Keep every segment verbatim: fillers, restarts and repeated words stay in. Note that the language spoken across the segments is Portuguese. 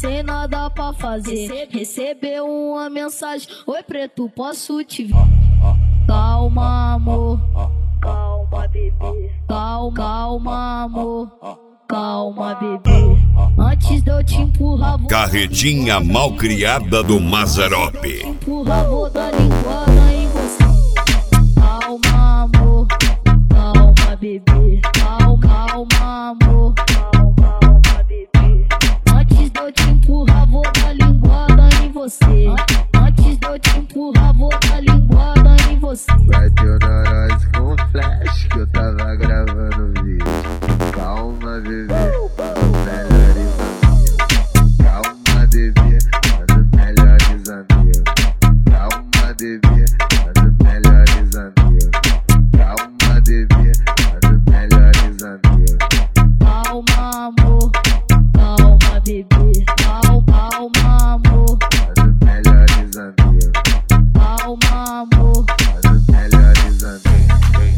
sem nada pra fazer. Recebeu uma mensagem: oi preto, posso te ver? Calma amor, calma bebê, calma, calma amor, calma bebê. Antes de eu te empurrar, vou Carretinha malcriada do Mazzaropi. te empurrar, vou dar linguada em você. Calma amor, calma bebê, calma, calma amor, calma, calma bebê. Antes de eu te empurrar, vou dar linguada em você. Antes de eu te empurrar, vou dar linguada em você. Bateu na nós com flash que eu tava gravando vídeo. Calma bebê, melhores amigos. Calma bebê, mano, melhores amigos. Calma bebê, mano, melhores amigos. Calma bebê, mano, melhores amigos. Calma amor, calma bebê, calma, calma amor, Mano, melhores amigos. calma amor. Mano, melhores amigos.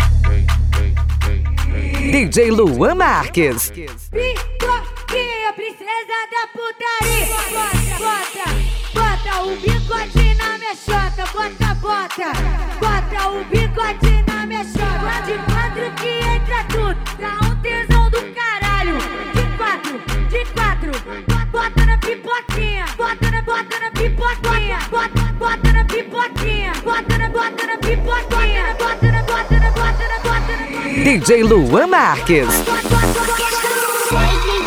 D J Luan Marques. Picoquinha, princesa da putaria. Bota, bota, bota o bigode na minha chota. Bota, bota, bota o bigode na minha chota. Lá de quatro que entra tudo, dá um tesão do caralho. De quatro, de quatro, bota na pipoquinha. Bota na, bota na pipoquinha. Bota, bota na pipoquinha. Bota na, bota na pipoquinha. Bota na, bota na, bota na, bota na. D J Luan Marques. Bota, bota, bota, bota, bota.